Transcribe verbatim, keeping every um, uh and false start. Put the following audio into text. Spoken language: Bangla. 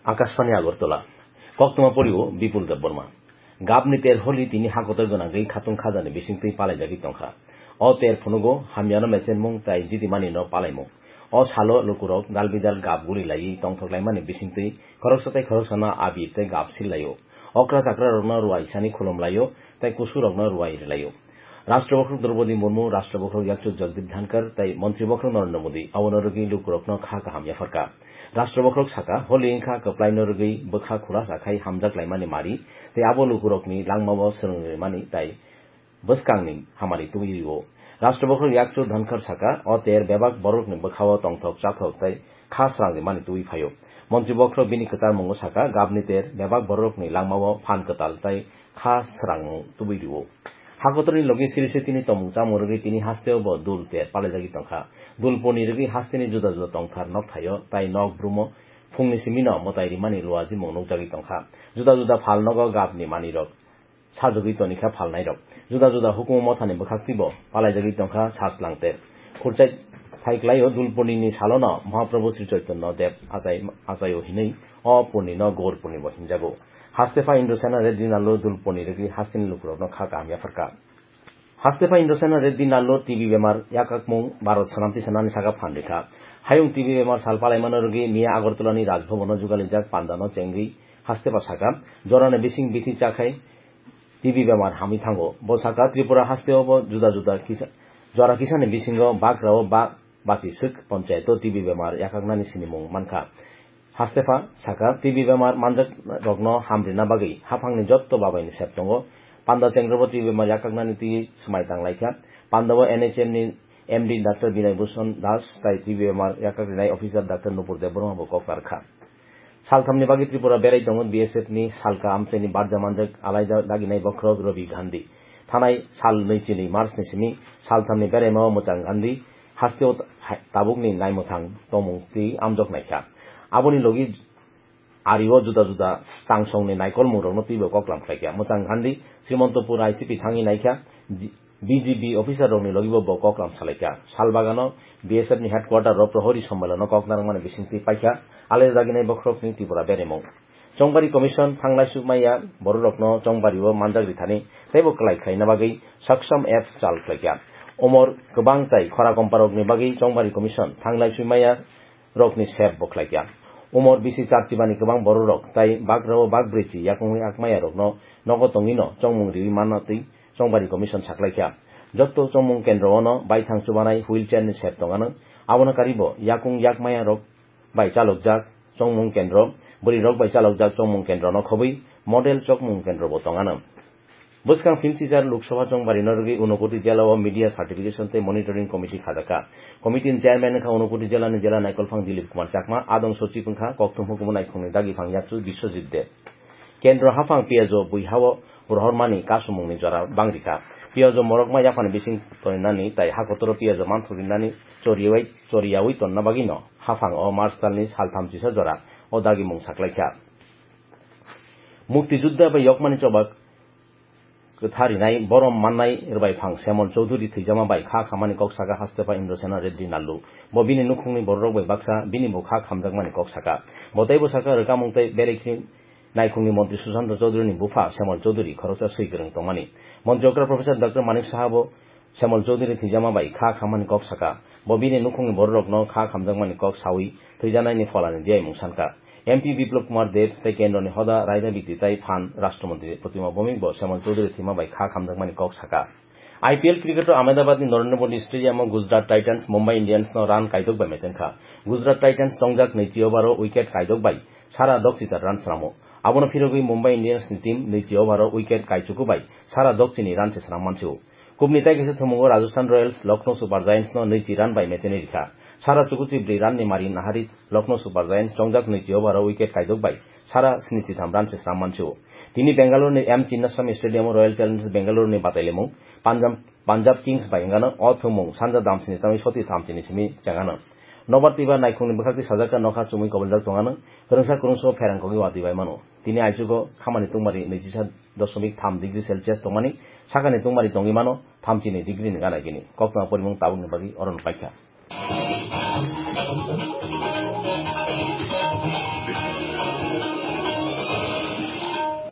আকাশবাণী আগরতলা কক্তমা পরিও বিপুল দেববর্মা গাবনি তের হলি তিনি হাকতের গোনাগৈ খাতুং খাজানি বিসিংতৈ পালাইজাগি তংখা অ তের ফনুগো হামিয়ানো মেচেনমুং তাই জিদিমানি ন পালাইমু অ সালো লুকুরক দালবিদাল গাব গুলিলাই তংথকলাইমানি বিসিংতৈ খরকসাতাই খরকসানা আবি তাই গাব সিল্লাইও অক্রা চাকরা রগনা রুয়াইসানি খুলমলাইও তাই কুসু রগনা রুয়াই রিলাইও রাষ্ট্রবক্রক দ্রৌপদী মুর্মু রাষ্ট্রবক্রক ইয়াকচু জগদীপ ধানকর তাই মন্ত্রীবক্রক নরেন্দ্র মোদী অবনরগি লুকুরকন খা কাহামিয়া ফারকা রাষ্ট্রবক্রক সাকা হলি ইংখা কপ্লাইনরগি বখা খুরা সাখাই হামজাকলাইমানি মারি তাই আবো লুকুরকনি লাংমাবো সোরংমানি তাই বসকাংনি হামারি তুমিরিও রাষ্ট্রবক্রক ইয়াকচু ধানকর সাকা অ তের বেবাক বরকনি বখাও তংথক চাথক তাই খা স্রাংনি মানি তুই ফাইও মন্ত্রীবক্রক বিনি কচার মঙ্গো সাকা গাবনি তের বেবাক বরকনি লাংমাবো ফান কতাল তাই খা স্রাংমু তুবিরিও হাকতনি লগে সিরিসে তিনি তমুচা মুরগি তিনি হাসতেও দুল তের পালাইজাগি তংখা দুল পনিরগি হাসতেনি জুদা জুদা তংথার নক থাইও তাই নক ব্রুমো ফুংনি সিমিন মতাইরি মানি লুয়াজি মৌনকজাগি তংখা জুদা জুদা ফাল নগ গাবনি মানি রক সাজগি তনিখা ফালনাই রক জুদা জুদা হুকুম মথানি বখাক্তিব পালাইজাগি তংখা সাসলাংতে খুরচাই থাইক্লাইও দুল পনিরনি সালন মহাপ্রভু শ্রী চৈতন্য দেব আচাই আচাইও হিনেই অ পূর্ণিন গৌর পূর্ণিম হিনজাগো হাস্তেফা ইন্দ্রসেনা রেড্ডি নাল্লো দুল পনিরগি হাস্তিনি লুকুরক খা কামিয়া ফারকা হাস্তেফা ইন্দ্রসেনা রেড্ডি নাল্লো টিবি বেমার ইয়াকাকমুং ভারত সানামতি সেনানি সাকা ফান্ডিখা হায়ুং টিবি বেমার সালপালাইমানরগি মিয়া আগরতলানি রাজভবন যুগালিজাক পান্দানো চেংরি হাস্তেফা সাকা জরানে বিসিং বিথি চাখাই টিবি বেমার হামি থাঙ্গো ব সাকা ত্রিপুরা হাস্তেও জুদা জুদা জরা কিসানি বিসিংহ বাগরাও বা বাচি সুক পঞ্চায়েত টিবি বেমার ইয়াকাকনানি সিনিমুং মানখা হাস্তেফা সাকা টিবি বেমার মানজাক রগ্ন হামরিনা বাগै হাফাংনি যত্ত বাবাইনি সেপ্তঙ্গ পান্ডা চেংগ্রব টিবি বেমার ইয়াকাকনানি তি समायतांलायखा पांडाव एनएचएम नि एमडी डाक्टर विनय भूषण दास ताई टिबि बेमार याकाकनाय अफिसार डाक्टर नुपुर देबबर्मा ककबारखा सालथामनि बागै त्रिपुरा बेराय दङ बीएसएफ नि सालका आमचेनि बारजा मानजक आलायदा दागिनाय बख्रक रवि गांधी थानाय साल नैजिनै मार्च निसिमि सालथामनि बेरायमाव मोजां गांधी हास्तेव ताबुकनि नायमोथां तमुंति आमजकनायखा आबोनि लगी आरिओ जुदा जुदा तांसंनि नायकल मुरनो तिबो कक्लामख्लायखा मोजां गांधी श्रीमन्तपुर आईसीपी थांनि नायखा बीजीबी अफिसार रंनि लगिबो ब कक्लाम सालायखा सालबागानो बीएसएफ नि हेडक्वार्टार रो प्रहरी सम्मेलन ककनारमाने बिसिंति पाइखा आले दागिनाय बख्रकनि त्रिपुरा बेरेमौ चंबारी कमिशन थांनाय सुमाया बररकनो चंबारीओ मानजाग्रिथानि तैबो क्लायखायना बागै सक्षम एप चालख्लायखा अमर गोबां ताइ खरा कम्पारकनि बागै चंबारी कमिशन थांनाय सुमाया रकनि सेप बख्लायखा उमर बिसि चारचिबानि गोबां बररक ताइ बाग्राओ बागब्रैचि याकुंनि आकमाया रकनो नगतंगिनो चंमुं रिवि माननातै चंबारी कमिशन साख्लायखा जत्तो चंमुं केन्द्रआवनो बायथां सुबानाय हुइलचेयारनि सेप दङानो आबोनो कारिबो याकुं याकमाया रक बाय चालकजाक चंमुं केन्द्र बोरै रक बाय चालकजाक चंमुं केन्द्रनो खबै मडेल चंमुं केन्द्रबो दङानो बसकां फिमसिजार लोकसभा चंबारी नरगि उनकोटी जिल्लाव मीडिया सार्टिफिकेशन ते मॉनिटरिंग कमिटी खाजाका कमिटिनि चेयरमैन खा उनकोटी जिल्लानि जिल्ला नायकलफां दिलीप कुमार चाकमा आदं सचिव खा कक्तम हुकुम नायखुंनि दागिफां याकचु बिश्वजित दे केन्द्र हाफां पियाजो बुइहाव बुरहरमानि कासुमुंनि जरा बांग्रिखा पियाजो मरकमा याफानि बिसिं तयनानि ताइ हाकतर पियाजो मानथुरिनानि चोरियावै चोरियावै तन्ना बागिनो हाफां अ मार्च दालनि सालथामजिसा जरा अ दागिमुं साख्लायखा मुक्तियुद्ध बा यकमानि चबाक थारिनाय बरम माननाय रबायफां श्यामल चौधुरी थैजामा बाय खा खामानि ककसाका हास्तेफा इन्द्रसेना रेड्डी नाल्लु बबिनि नुखुंनि बररक बाय बाक्सा बिनि बखा खामजाकमानि ककसाका बतैबो साका रकामुंतै बेरेखि नायखुंनि मंत्री सुशांत चौधुरीनि बुफा श्यामल चौधुरी खरकसा सैगोरों तमानि मंत्री अग्र प्रोफेसर डॉक्टर मानिक साहाबो श्यामल चौधुरी थैजामा बाय खा खामानि ककसाका बबिनि नुखुंनि बररकनो खा खामजाकमानि कक सावि थैजानायनि फलानि दियाय मुंसानका एमपी विप्लव कुमार देव तै केन्द्रनि हदा रायदाबिति तै फान राष्ट्रमंत्री प्रतिमा भौमिक ब श्यामल चौधुरी थीमा बाय खा खामजाकमानि ककसाका आईपीएल क्रिकेट अहमदाबादनि नरेन्द्र मोदी स्टेडियामाव गुजरात टाइटन्स मुम्बाई इंडियन्सनो रान कायदक बाय मेचेनखा गुजरात टाइटन्स तंजाक नैथि ओभाराव उइकेट कायदक बाय सारा दक्षिचार रान स्रामो आबोनो फिरगै मुम्बाई इंडियन्सनि टीम नैथि ओभाराव उइकेट कायचुकु बाय सारा दक्षिणी रान सेस्राम मानसिउ कुबनि ताइकेसे थमुगो राजस्थान रयल्स लखनौ सुपार जायन्ट्सनो नैथि रान बाय मेचेनि रिखा सारा चुकुचि ब्रै राननि मारि नाहारि लखनौ सुपार जायन्ट्स चंजाक नैथि ओभाराव उइकेट कायदक बाय सारा स्निजिथाम रान सेस्राम मानसिउ दिनै बेंगालुरुनि एम चिन्नास्वामी स्टेडियामाव रयेल चेलेन्जार्स बेंगालुरुनि बादायलायमुं पान्जाब पान्जाब किंग्स बायंगानो अ थमुं सानजा दामसिनि तामि सति थामथिनि सिमि जागानो नबातिबा नायखुंनि बखाक्ति साजाका नखा चुमुइ कबलजाक दङानो रोंसा कुरुंसो फेरांखगि वादिबाय मानो दिनै आइजुगो खामानि तुंमारि नैजिसा दशमिक थाम डिग्री सेलसियास दंमानि साखानि तुंमारि दंगिमानो थामजिनै डिग्रीनि गानायगिनि कक्तमा परिमुं ताबुकनि बागै अरन पाइखा